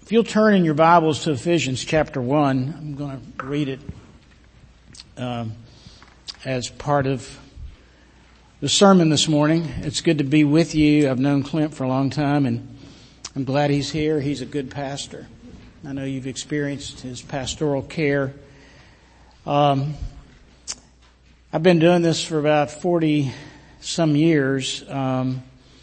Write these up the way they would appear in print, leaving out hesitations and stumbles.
If you'll turn in your Bibles to Ephesians chapter 1, I'm going to read it as part of the sermon this morning. It's good to be with you. I've known Clint for a long time, and I'm glad he's here. He's a good pastor. I know you've experienced his pastoral care. I've been doing this for about 40 some years, ordained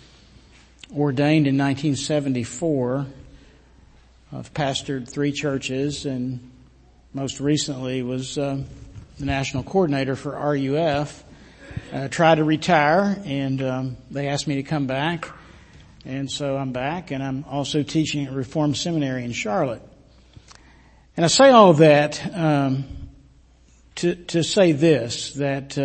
in 1974. I've pastored 3 churches, and most recently was the national coordinator for RUF. Tried to retire, and they asked me to come back, and so I'm back, and I'm also teaching at Reformed Seminary in Charlotte. And I say all of that to say this, that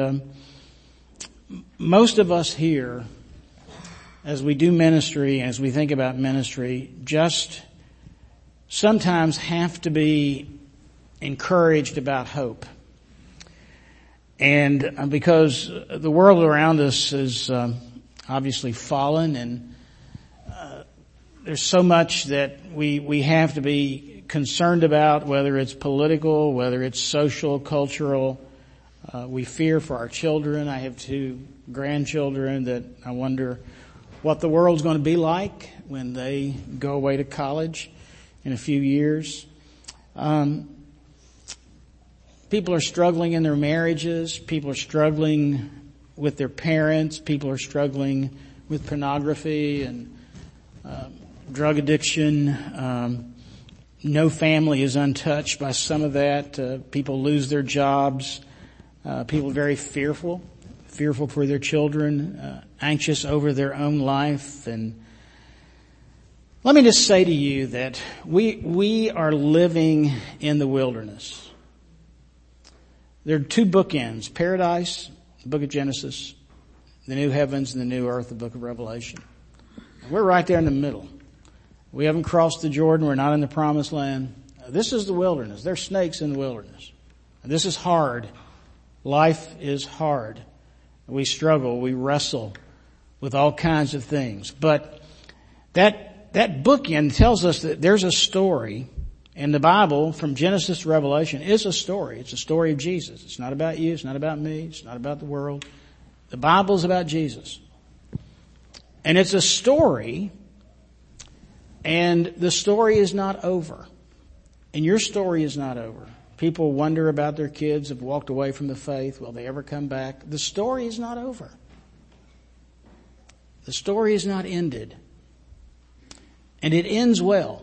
most of us here, as we do ministry, as we think about ministry, just sometimes have to be encouraged about hope. And because the world around us is obviously fallen, and there's so much that we have to be concerned about, whether it's political, whether it's social, cultural. We fear for our children. I have 2 grandchildren that I wonder what the world's going to be like when they go away to college in a few years. People are struggling in their marriages. People are struggling with their parents. People are struggling with pornography and drug addiction. No family is untouched by some of that. People lose their jobs. People are very fearful for their children, anxious over their own life. And let me just say to you that we are living in the wilderness. There are 2 bookends: paradise, the book of Genesis, the new heavens and the new earth, the book of Revelation. We're right there in the middle. We haven't crossed the Jordan. We're not in the promised land. This is the wilderness. There's snakes in the wilderness. This is hard. Life is hard. We struggle. We wrestle with all kinds of things. But that bookend tells us that there's a story. And the Bible, from Genesis to Revelation, is a story. It's a story of Jesus. It's not about you. It's not about me. It's not about the world. The Bible's about Jesus. And it's a story, and the story is not over. And your story is not over. People wonder about their kids, have walked away from the faith. Will they ever come back? The story is not over. The story is not ended. And it ends well.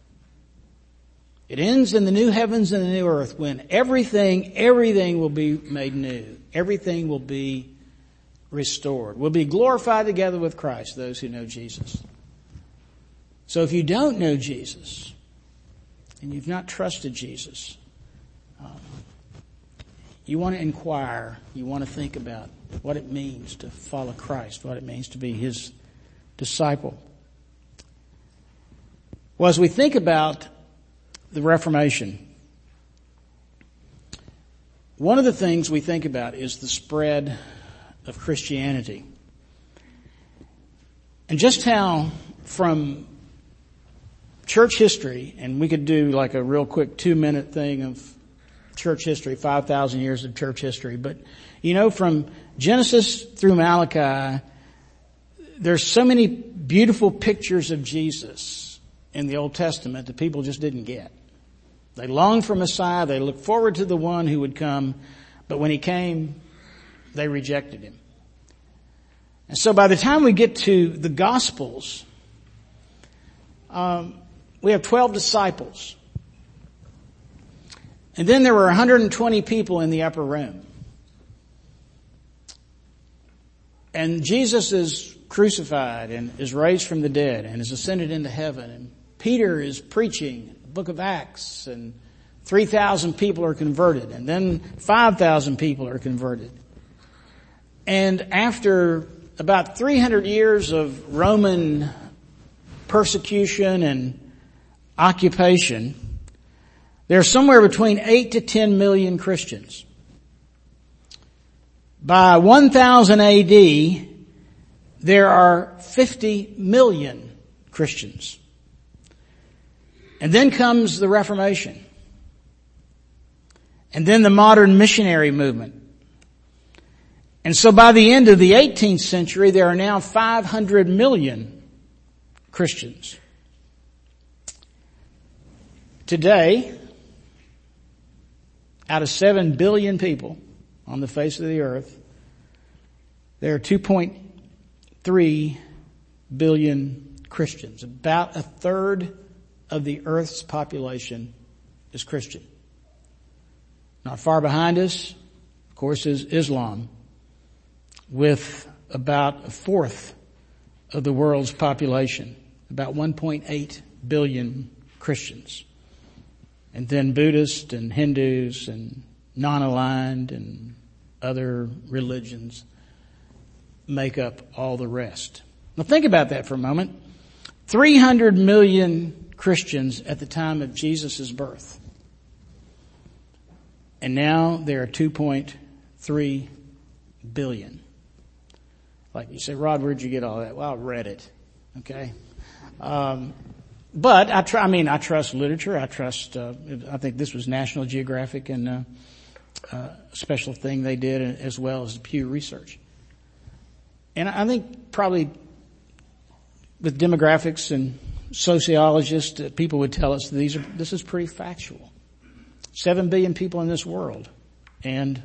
It ends in the new heavens and the new earth, when everything will be made new. Everything will be restored. We'll be glorified together with Christ, those who know Jesus. So if you don't know Jesus, and you've not trusted Jesus, you want to inquire, you want to think about what it means to follow Christ, what it means to be His disciple. Well, as we think about the Reformation, one of the things we think about is the spread of Christianity. And just how from church history, and we could do like a real quick 2-minute thing of church history, 5,000 years of church history. But, from Genesis through Malachi, there's so many beautiful pictures of Jesus in the Old Testament that people just didn't get. They longed for Messiah. They looked forward to the one who would come. But when He came, they rejected Him. And so by the time we get to the Gospels, we have 12 disciples. And then there were 120 people in the upper room. And Jesus is crucified and is raised from the dead and is ascended into heaven. And Peter is preaching the book of Acts, and 3,000 people are converted, and then 5,000 people are converted. And after about 300 years of Roman persecution and occupation, there are somewhere between 8 to 10 million Christians. By 1000 AD, there are 50 million Christians. And then comes the Reformation. And then the modern missionary movement. And so by the end of the 18th century, there are now 500 million Christians. Today, out of 7 billion people on the face of the earth, there are 2.3 billion Christians. About a third of the earth's population is Christian. Not far behind us, of course, is Islam, with about a fourth of the world's population, about 1.8 billion Christians. And then Buddhists and Hindus and non-aligned and other religions make up all the rest. Now think about that for a moment. 300 million Christians at the time of Jesus' birth. And now there are 2.3 billion. Like you say, Rod, where'd you get all that? Well, I read it. Okay. But I trust literature. I think this was National Geographic and a special thing they did, as well as Pew Research. And I think probably with demographics and sociologists, people would tell us this is pretty factual. 7 billion people in this world, and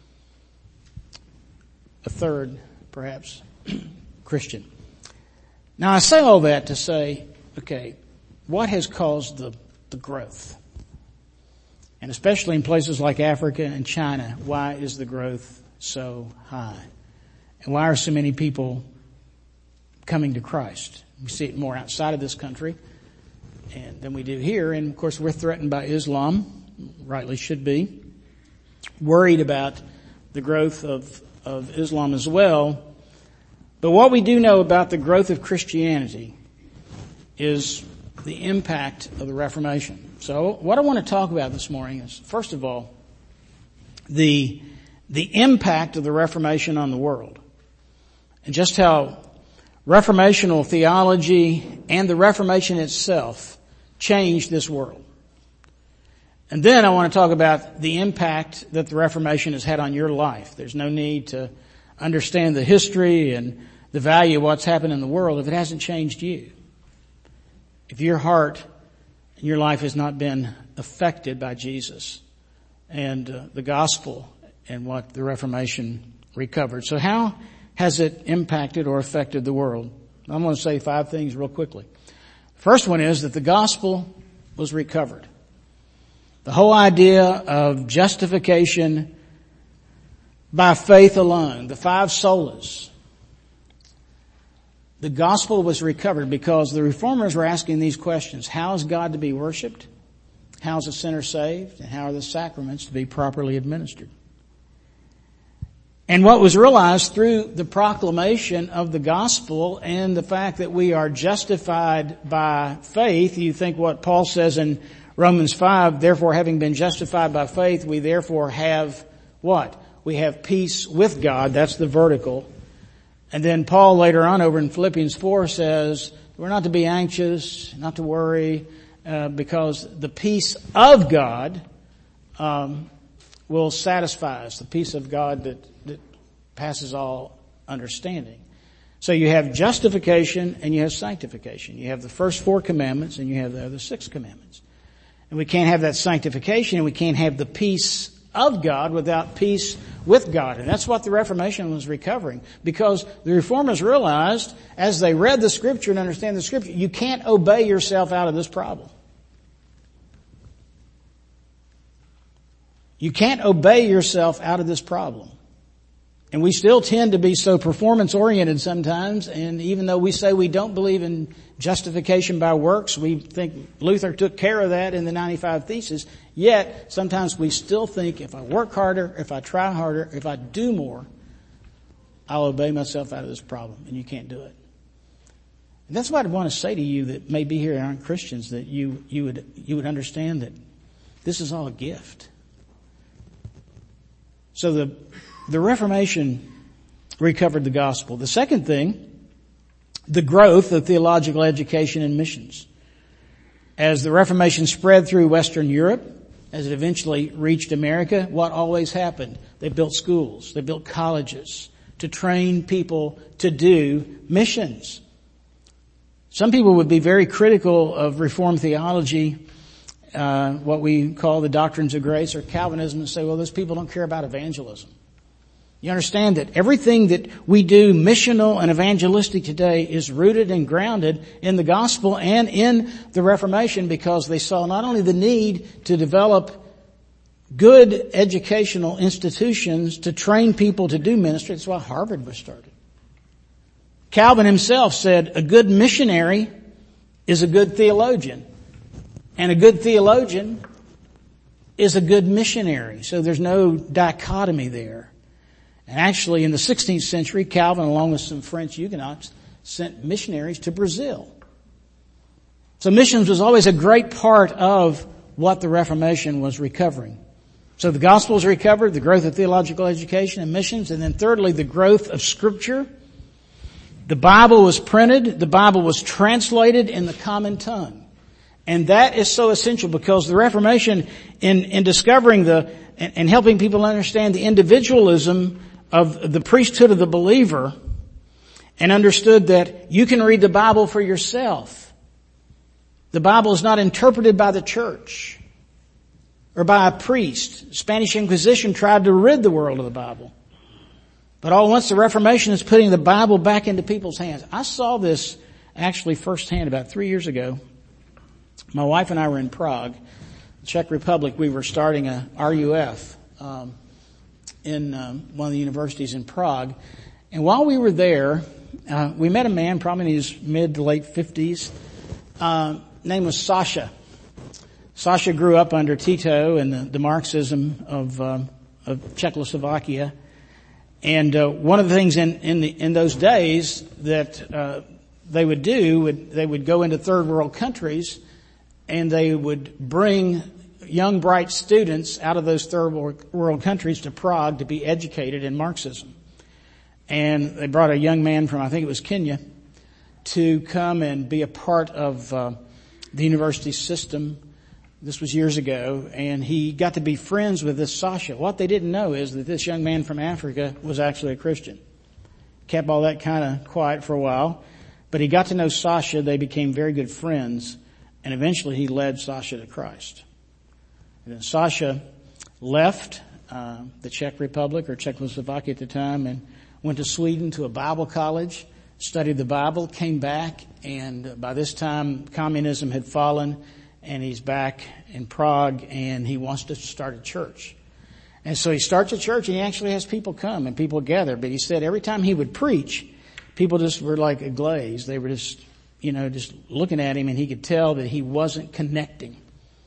a third, perhaps, Christian. Now I say all that to say, okay, what has caused the growth? And especially in places like Africa and China, why is the growth so high? And why are so many people coming to Christ? We see it more outside of this country than we do here. And of course we're threatened by Islam, rightly should be. Worried about the growth of Islam as well. But what we do know about the growth of Christianity is the impact of the Reformation. So what I want to talk about this morning is, first of all, the impact of the Reformation on the world. And just how Reformational theology and the Reformation itself changed this world. And then I want to talk about the impact that the Reformation has had on your life. There's no need to understand the history and the value of what's happened in the world if it hasn't changed you. If your heart and your life has not been affected by Jesus and the gospel and what the Reformation recovered. So how has it impacted or affected the world? I'm going to say 5 things real quickly. First one is that the gospel was recovered. The whole idea of justification by faith alone, the 5 solas. The gospel was recovered because the reformers were asking these questions. How is God to be worshiped? How is a sinner saved? And how are the sacraments to be properly administered? And what was realized through the proclamation of the gospel and the fact that we are justified by faith, you think what Paul says in Romans 5, therefore having been justified by faith, we therefore have what? We have peace with God. That's the vertical. And then Paul later on over in Philippians 4 says, we're not to be anxious, not to worry, because the peace of God will satisfy us. The peace of God that passes all understanding. So you have justification and you have sanctification. You have the first 4 commandments and you have the other 6 commandments. And we can't have that sanctification and we can't have the peace of God without peace with God. And that's what the Reformation was recovering, because the reformers realized as they read the Scripture and understand the Scripture, you can't obey yourself out of this problem. You can't obey yourself out of this problem. And we still tend to be so performance-oriented sometimes, and even though we say we don't believe in justification by works, we think Luther took care of that in the 95 Theses, yet sometimes we still think if I work harder, if I try harder, if I do more, I'll obey myself out of this problem, and you can't do it. And that's what I want to say to you that may be here and aren't Christians, that you would understand that this is all a gift. So the Reformation recovered the gospel. The second thing, the growth of theological education and missions. As the Reformation spread through Western Europe, as it eventually reached America, what always happened? They built schools, they built colleges to train people to do missions. Some people would be very critical of Reformed theology, what we call the doctrines of grace or Calvinism, and say, well, those people don't care about evangelism. You understand that everything that we do missional and evangelistic today is rooted and grounded in the gospel and in the Reformation, because they saw not only the need to develop good educational institutions to train people to do ministry. That's why Harvard was started. Calvin himself said a good missionary is a good theologian, and a good theologian is a good missionary. So there's no dichotomy there. And actually, in the 16th century, Calvin, along with some French Huguenots, sent missionaries to Brazil. So missions was always a great part of what the Reformation was recovering. So the gospel was recovered, the growth of theological education and missions, and then thirdly, the growth of Scripture. The Bible was printed, the Bible was translated in the common tongue. And that is so essential, because the Reformation, in discovering and helping people understand the individualism of the priesthood of the believer, and understood that you can read the Bible for yourself. The Bible is not interpreted by the church or by a priest. Spanish Inquisition tried to rid the world of the Bible. But all at once the Reformation is putting the Bible back into people's hands. I saw this actually firsthand about 3 years ago. My wife and I were in Prague, Czech Republic. We were starting a RUF in one of the universities in Prague. And while we were there, we met a man, probably in his mid to late 50s. Name was Sasha. Sasha grew up under Tito and the Marxism of Czechoslovakia. And one of the things in those days that they would do, they would go into third world countries, and they would bring young, bright students out of those third world countries to Prague to be educated in Marxism. And they brought a young man from, I think it was Kenya, to come and be a part of the university system. This was years ago, and he got to be friends with this Sasha. What they didn't know is that this young man from Africa was actually a Christian. Kept all that kind of quiet for a while, but he got to know Sasha. They became very good friends, and eventually he led Sasha to Christ. And then Sasha left the Czech Republic, or Czechoslovakia at the time, and went to Sweden to a Bible college, studied the Bible, came back, and by this time communism had fallen, and he's back in Prague, and he wants to start a church. And so he starts a church, and he actually has people come and people gather. But he said every time he would preach, people just were like aglaze. They were just looking at him, and he could tell that he wasn't connecting.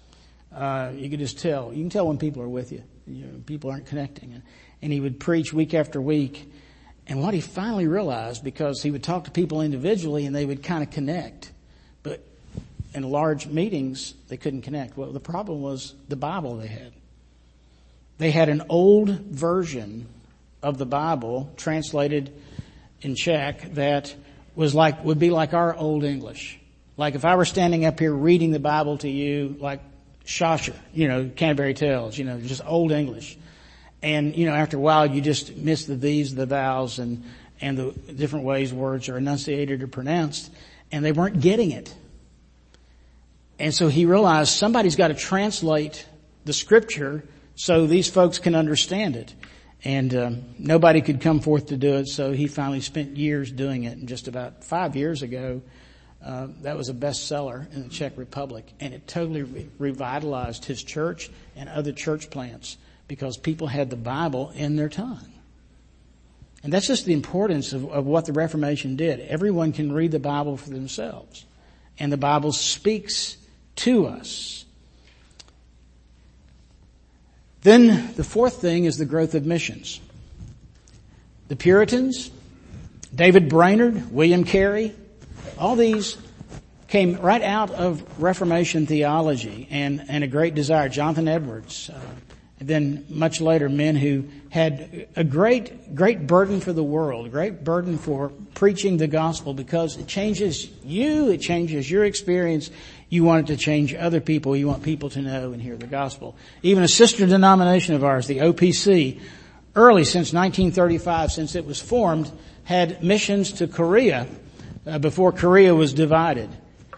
You could just tell. You can tell when people are with you. People aren't connecting. And he would preach week after week. And what he finally realized, because he would talk to people individually and they would kind of connect, but in large meetings, they couldn't connect. Well, the problem was the Bible they had. They had an old version of the Bible translated in Czech that would be like our Old English. Like if I were standing up here reading the Bible to you, like Chaucer, Canterbury Tales, just Old English. And, after a while you just miss the these, the thous, and the different ways words are enunciated or pronounced, and they weren't getting it. And so he realized somebody's got to translate the Scripture so these folks can understand it. And nobody could come forth to do it, so he finally spent years doing it. And just about 5 years ago, that was a bestseller in the Czech Republic, and it totally revitalized his church and other church plants, because people had the Bible in their tongue. And that's just the importance of what the Reformation did. Everyone can read the Bible for themselves, and the Bible speaks to us. Then the fourth thing is the growth of missions. The Puritans, David Brainerd, William Carey, all these came right out of Reformation theology and a great desire. Jonathan Edwards, and then much later, men who had a great burden for the world, a great burden for preaching the gospel, because it changes you, it changes your experience. You want it to change other people. You want people to know and hear the gospel. Even a sister denomination of ours, the OPC, early since 1935, since it was formed, had missions to Korea before Korea was divided.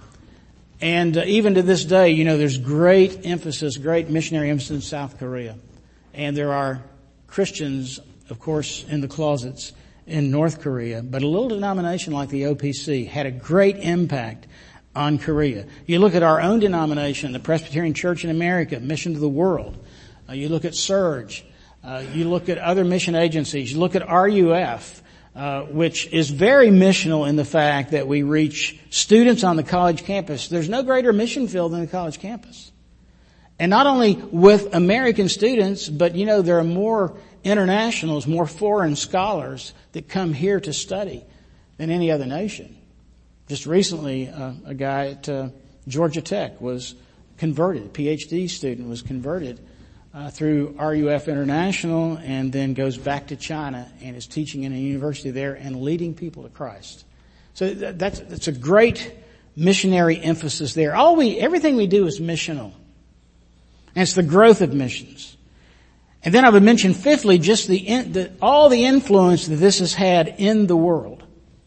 And even to this day, you know, there's great emphasis, great missionary emphasis in South Korea. And there are Christians, of course, in the closets in North Korea. But a little denomination like the OPC had a great impact on Korea. You look at our own denomination, the Presbyterian Church in America, Mission to the World. You look at Surge. You look at other mission agencies. You look at RUF, which is very missional in the fact that we reach students on the college campus. There's no greater mission field than the college campus. And not only with American students, but you know, there are more internationals, more foreign scholars that come here to study than any other nation. Just recently, a guy at Georgia Tech was converted, a PhD student was converted through RUF International, and then goes back to China and is teaching in a university there and leading people to Christ. So that's a great missionary emphasis there. Everything we do is missional. And it's the growth of missions. And then I would mention fifthly, just all the influence that this has had in the world.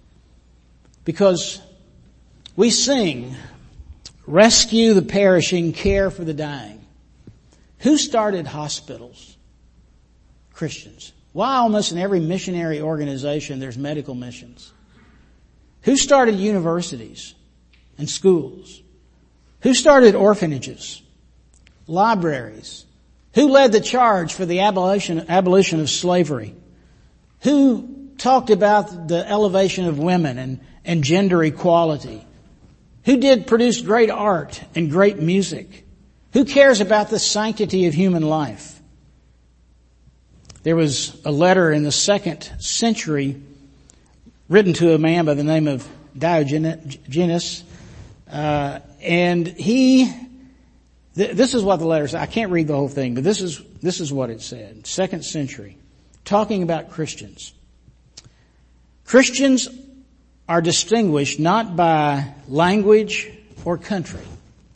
Because we sing, rescue the perishing, care for the dying. Who started hospitals? Christians. Why almost in every missionary organization there's medical missions? Who started universities and schools? Who started orphanages? Libraries? Who led the charge for the abolition of slavery? Who talked about the elevation of women and gender equality? Who produced great art and great music? Who cares about the sanctity of human life? There was a letter in the 2nd century written to a man by the name of Diogenes, and this is what the letter said. I can't read the whole thing, but this is what it said. 2nd century, talking about Christians. Christians are distinguished not by language or country.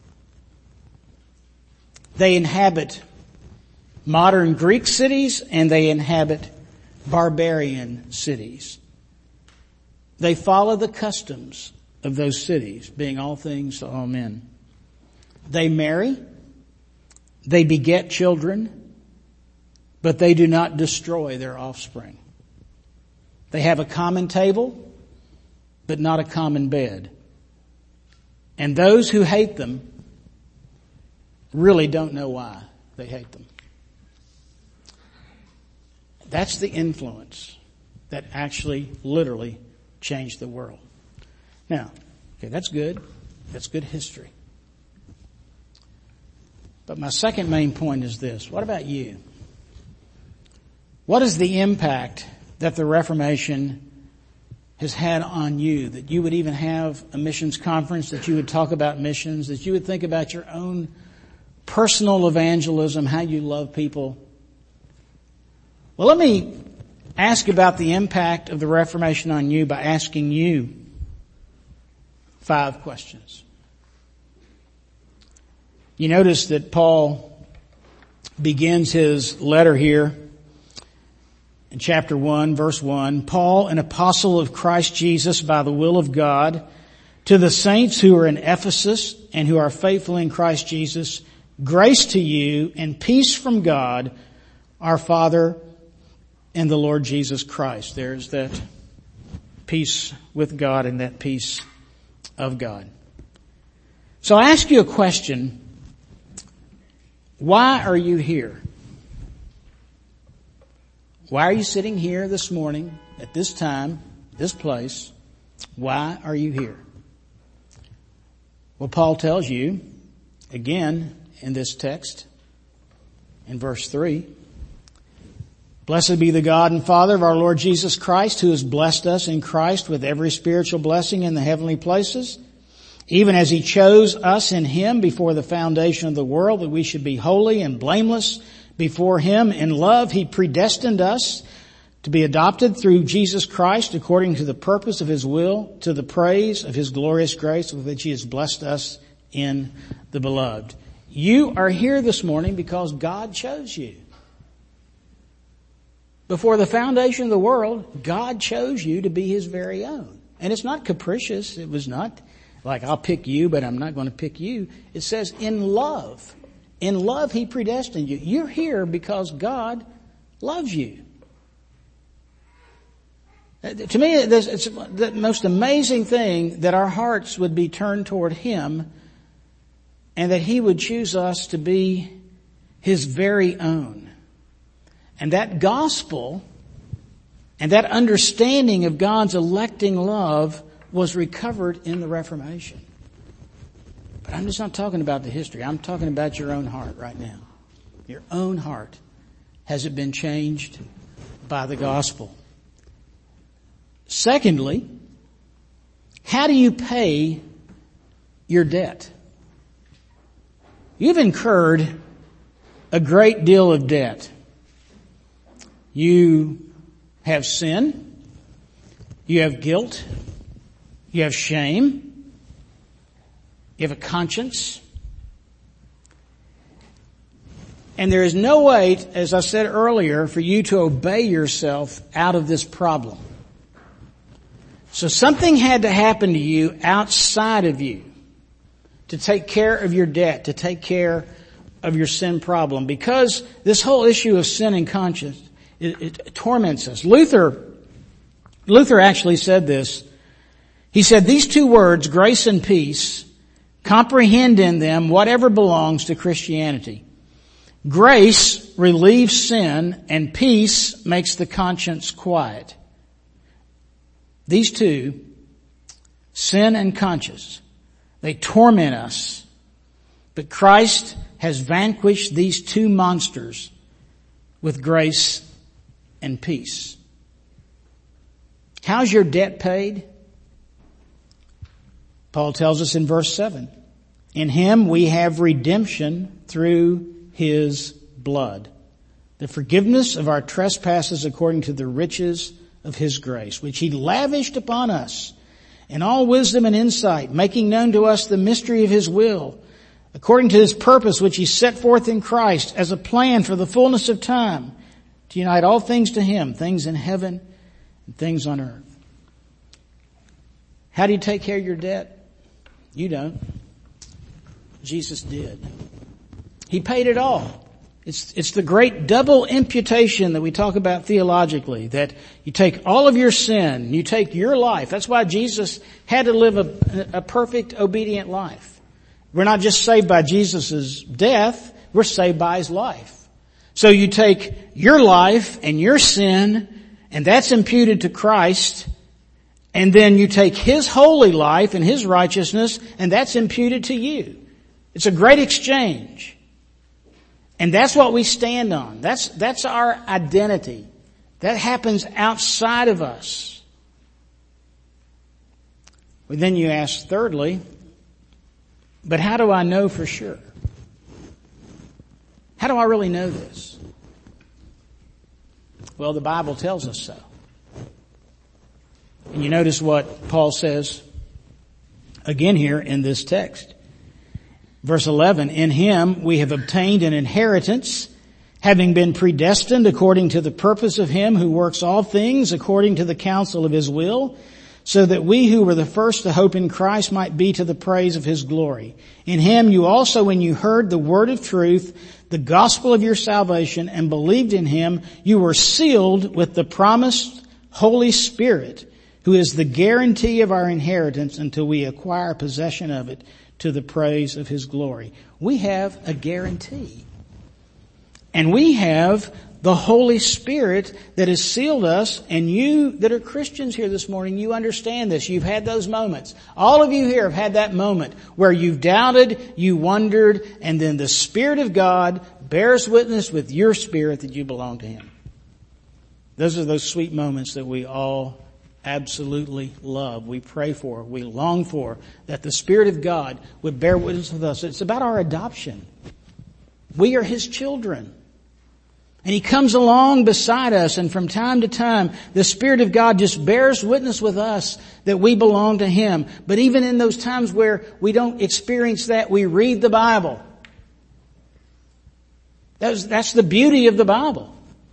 They inhabit modern Greek cities and they inhabit barbarian cities. They follow the customs of those cities, being all things to all men. They marry, they beget children, but they do not destroy their offspring. They have a common table, but not a common bed. And those who hate them really don't know why they hate them. That's the influence that actually literally changed the world. Now, okay, that's good. That's good history. But my second main point is this. What about you? What is the impact that the Reformation has had on you, that you would even have a missions conference, that you would talk about missions, that you would think about your own personal evangelism, how you love people? Well, let me ask about the impact of the Reformation on you by asking you 5 questions. You notice that Paul begins his letter here in chapter 1, verse 1. Paul, an apostle of Christ Jesus by the will of God, to the saints who are in Ephesus and who are faithful in Christ Jesus, grace to you and peace from God, our Father, and the Lord Jesus Christ. There's that peace with God and that peace of God. So I ask you a question. Why are you here? Why are you sitting here this morning at this time, this place? Why are you here? Well, Paul tells you, again, in this text, in verse 3, blessed be the God and Father of our Lord Jesus Christ, who has blessed us in Christ with every spiritual blessing in the heavenly places, even as he chose us in him before the foundation of the world, that we should be holy and blameless before him. In love, he predestined us to be adopted through Jesus Christ according to the purpose of his will, to the praise of his glorious grace with which he has blessed us in the Beloved. You are here this morning because God chose you. Before the foundation of the world, God chose you to be His very own. And it's not capricious. It was not like, I'll pick you, but I'm not going to pick you. It says in love. In love, He predestined you. You're here because God loves you. To me, it's the most amazing thing that our hearts would be turned toward Him and that He would choose us to be His very own. And that gospel and that understanding of God's electing love was recovered in the Reformation. But I'm just not talking about the history. I'm talking about your own heart right now. Your own heart. Has it been changed by the gospel? Secondly, how do you pay your debt? You've incurred a great deal of debt. You have sin. You have guilt. You have shame. You have a conscience. And there is no way, as I said earlier, for you to obey yourself out of this problem. So something had to happen to you outside of you to take care of your debt, to take care of your sin problem. Because this whole issue of sin and conscience, it torments us. Luther actually said this. He said, these two words, grace and peace, comprehend in them whatever belongs to Christianity. Grace relieves sin and peace makes the conscience quiet. These two, sin and conscience, they torment us. But Christ has vanquished these two monsters with grace and peace. How's your debt paid? Paul tells us in verse 7, in Him we have redemption through His blood, the forgiveness of our trespasses according to the riches of His grace, which He lavished upon us in all wisdom and insight, making known to us the mystery of His will, according to His purpose which He set forth in Christ as a plan for the fullness of time, to unite all things to Him, things in heaven and things on earth. How do you take care of your debt? You don't. Jesus did. He paid it all. It's the great double imputation that we talk about theologically, that you take all of your sin, you take your life. That's why Jesus had to live a perfect, obedient life. We're not just saved by Jesus' death, we're saved by His life. So you take your life and your sin, and that's imputed to Christ, and then you take His holy life and His righteousness, and that's imputed to you. It's a great exchange. And that's what we stand on. That's our identity. That happens outside of us. Well, then you ask thirdly, but how do I know for sure? How do I really know this? Well, the Bible tells us so. And you notice what Paul says again here in this text. Verse 11, in Him we have obtained an inheritance, having been predestined according to the purpose of Him who works all things according to the counsel of His will, so that we who were the first to hope in Christ might be to the praise of His glory. In Him you also, when you heard the word of truth, the gospel of your salvation, and believed in Him, you were sealed with the promised Holy Spirit, who is the guarantee of our inheritance until we acquire possession of it, to the praise of His glory. We have a guarantee. And we have the Holy Spirit that has sealed us, and you that are Christians here this morning, you understand this. You've had those moments. All of you here have had that moment where you've doubted, you wondered, and then the Spirit of God bears witness with your spirit that you belong to Him. Those are those sweet moments that we all absolutely love. We pray for, we long for, that the Spirit of God would bear witness with us. It's about our adoption. We are His children. And He comes along beside us, and from time to time, the Spirit of God just bears witness with us that we belong to Him. But even in those times where we don't experience that, we read the Bible. That's the beauty of the Bible.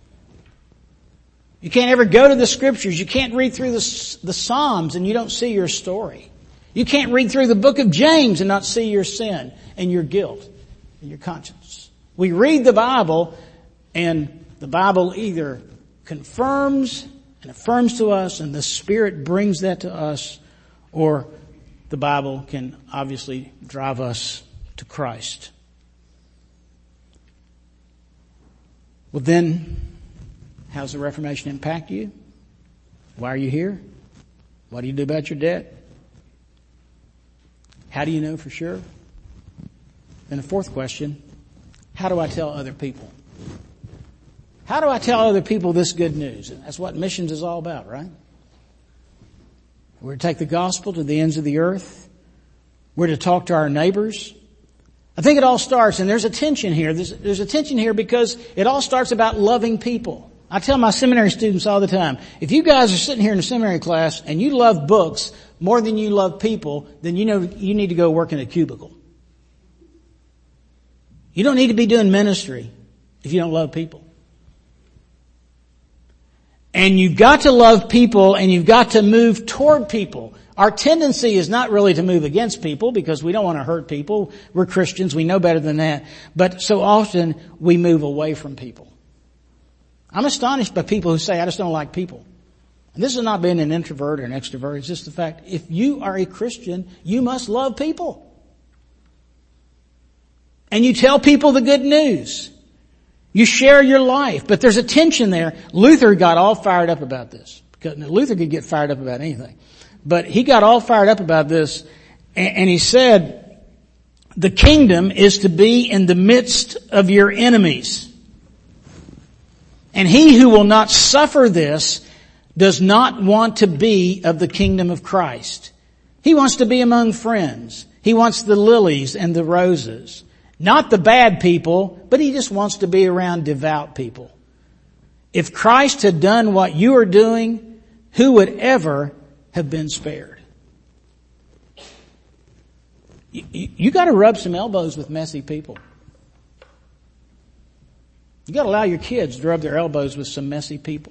You can't ever go to the Scriptures. You can't read through the Psalms and you don't see your story. You can't read through the book of James and not see your sin and your guilt and your conscience. We read the Bible, and the Bible either confirms and affirms to us, and the Spirit brings that to us, or the Bible can obviously drive us to Christ. Well then, how's the Reformation impact you? Why are you here? What do you do about your debt? How do you know for sure? And the fourth question, how do I tell other people? How do I tell other people this good news? And that's what missions is all about, right? We're to take the gospel to the ends of the earth. We're to talk to our neighbors. I think it all starts, and there's a tension here. There's a tension here because it all starts about loving people. I tell my seminary students all the time, if you guys are sitting here in a seminary class and you love books more than you love people, then you know you need to go work in a cubicle. You don't need to be doing ministry if you don't love people. And you've got to love people, and you've got to move toward people. Our tendency is not really to move against people because we don't want to hurt people. We're Christians. We know better than that. But so often we move away from people. I'm astonished by people who say, I just don't like people. And this is not being an introvert or an extrovert. It's just the fact, if you are a Christian, you must love people. And you tell people the good news. You share your life. But there's a tension there. Luther got all fired up about this. Because Luther could get fired up about anything. But he got all fired up about this. And he said, the kingdom is to be in the midst of your enemies. And he who will not suffer this does not want to be of the kingdom of Christ. He wants to be among friends. He wants the lilies and the roses. Not the bad people, but he just wants to be around devout people. If Christ had done what you are doing, who would ever have been spared? You got to rub some elbows with messy people. You got to allow your kids to rub their elbows with some messy people.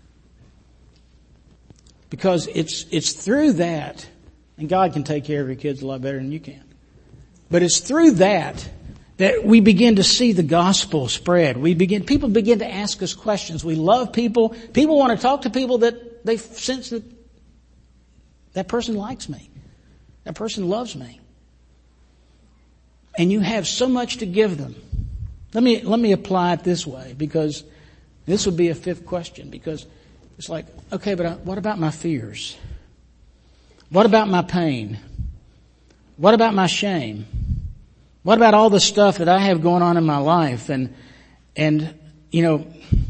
Because it's through that, and God can take care of your kids a lot better than you can. But it's through that we begin to see the gospel spread. People begin to ask us questions. We love people. People want to talk to people that they sense that person likes me. That person loves me. And you have so much to give them. Let me apply it this way, because this would be a fifth question, because it's like, okay, but what about my fears? What about my pain? What about my shame? What about all the stuff that I have going on in my life? And you know,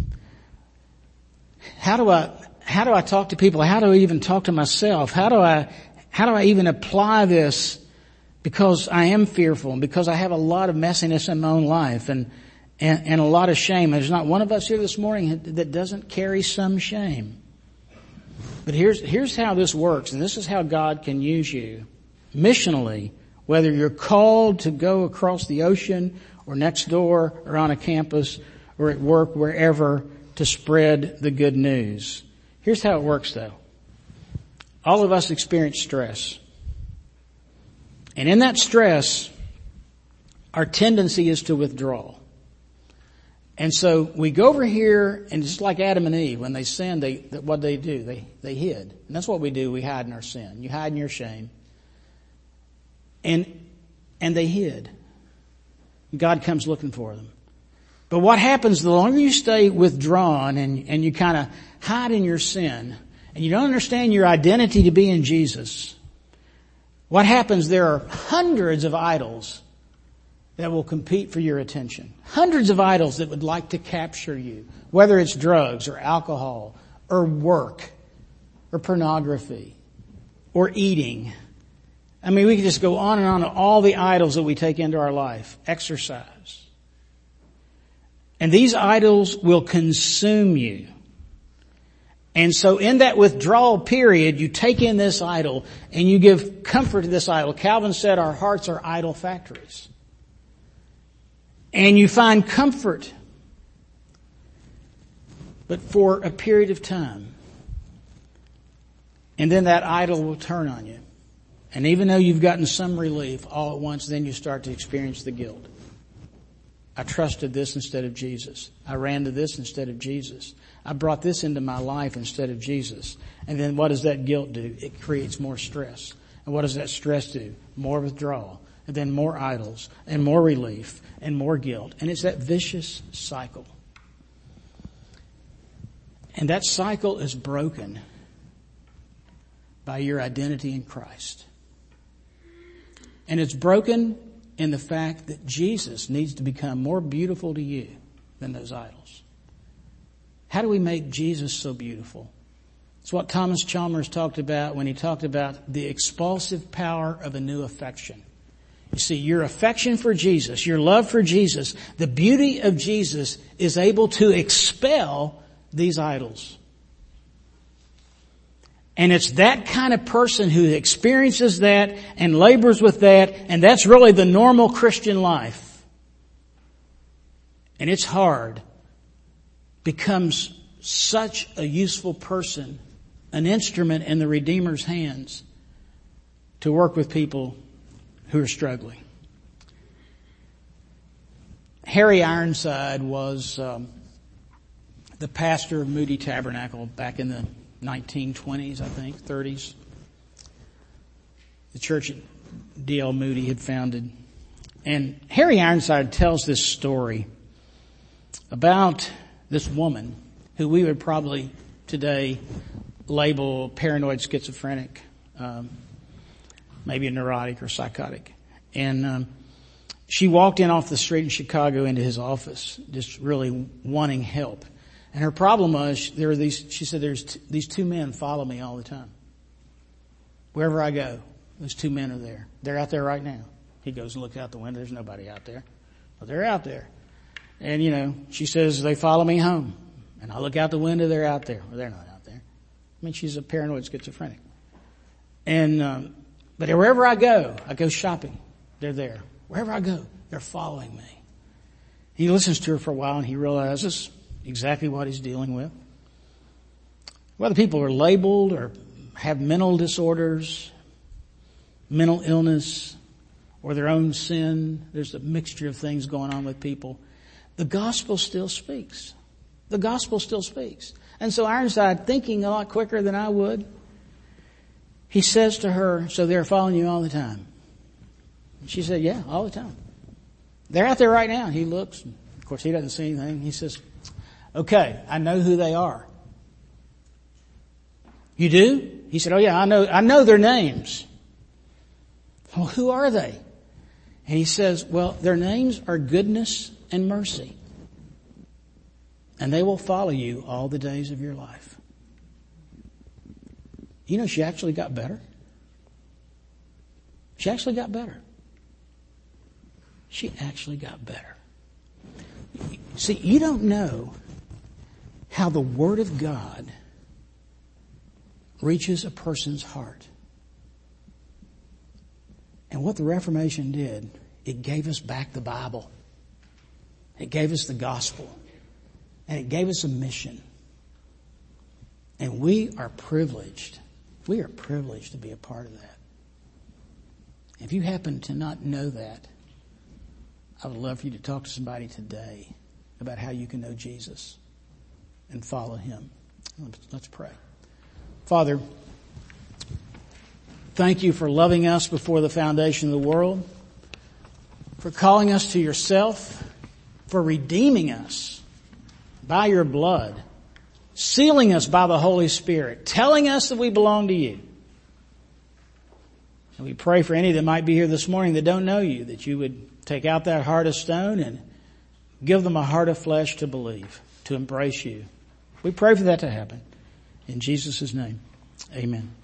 how do I talk to people? How do I even talk to myself? How do I even apply this? Because I am fearful, and because I have a lot of messiness in my own life and a lot of shame. There's not one of us here this morning that doesn't carry some shame. But here's how this works, and this is how God can use you missionally, whether you're called to go across the ocean or next door or on a campus or at work, wherever, to spread the good news. Here's how it works though. All of us experience stress. And in that stress, our tendency is to withdraw. And so we go over here, and just like Adam and Eve, when they sinned, what they do? They hid. And that's what we do. We hide in our sin. You hide in your shame. And they hid. God comes looking for them. But what happens, the longer you stay withdrawn and you kind of hide in your sin, and you don't understand your identity to be in Jesus, what happens, there are hundreds of idols that will compete for your attention. Hundreds of idols that would like to capture you, whether it's drugs or alcohol or work or pornography or eating. I mean, we could just go on and on, all the idols that we take into our life. Exercise. And these idols will consume you. And so in that withdrawal period, you take in this idol and you give comfort to this idol. Calvin said our hearts are idol factories. And you find comfort. But for a period of time. And then that idol will turn on you. And even though you've gotten some relief all at once, then you start to experience the guilt. I trusted this instead of Jesus. I ran to this instead of Jesus. I brought this into my life instead of Jesus. And then what does that guilt do? It creates more stress. And what does that stress do? More withdrawal. And then more idols. And more relief. And more guilt. And it's that vicious cycle. And that cycle is broken by your identity in Christ. And it's broken in the fact that Jesus needs to become more beautiful to you than those idols. How do we make Jesus so beautiful? It's what Thomas Chalmers talked about when he talked about the expulsive power of a new affection. You see, your affection for Jesus, your love for Jesus, the beauty of Jesus is able to expel these idols. And it's that kind of person who experiences that and labors with that, and that's really the normal Christian life. And it's hard. Becomes such a useful person, an instrument in the Redeemer's hands to work with people who are struggling. Harry Ironside was the pastor of Moody Tabernacle back in the 1920s, I think, 30s. The church that D.L. Moody had founded. And Harry Ironside tells this story about this woman who we would probably today label paranoid schizophrenic, maybe a neurotic or psychotic. And she walked in off the street in Chicago into his office, just really wanting help. And her problem was, she said, these two men follow me all the time. Wherever I go, those two men are there. They're out there right now. He goes and looks out the window. There's nobody out there. But they're out there. And, she says, they follow me home. And I look out the window, they're out there. Well, they're not out there. I mean, she's a paranoid schizophrenic. And, but wherever I go shopping. They're there. Wherever I go, they're following me. He listens to her for a while and he realizes exactly what he's dealing with. Whether people are labeled or have mental disorders, mental illness, or their own sin, there's a mixture of things going on with people. The gospel still speaks. The gospel still speaks. And so Ironside, thinking a lot quicker than I would, he says to her, so they're following you all the time? She said, yeah, all the time. They're out there right now. He looks. Of course, he doesn't see anything. He says, okay, I know who they are. You do? He said, oh yeah, I know their names. Well, who are they? And he says, well, their names are goodness and mercy. And they will follow you all the days of your life. She actually got better. She actually got better. She actually got better. See, you don't know how the Word of God reaches a person's heart. And what the Reformation did, it gave us back the Bible. It gave us the gospel. And it gave us a mission. And we are privileged. We are privileged to be a part of that. If you happen to not know that, I would love for you to talk to somebody today about how you can know Jesus and follow Him. Let's pray. Father, thank you for loving us before the foundation of the world, for calling us to yourself, for redeeming us by your blood, sealing us by the Holy Spirit, telling us that we belong to you. And we pray for any that might be here this morning that don't know you, that you would take out that heart of stone and give them a heart of flesh to believe, to embrace you. We pray for that to happen. In Jesus' name, amen.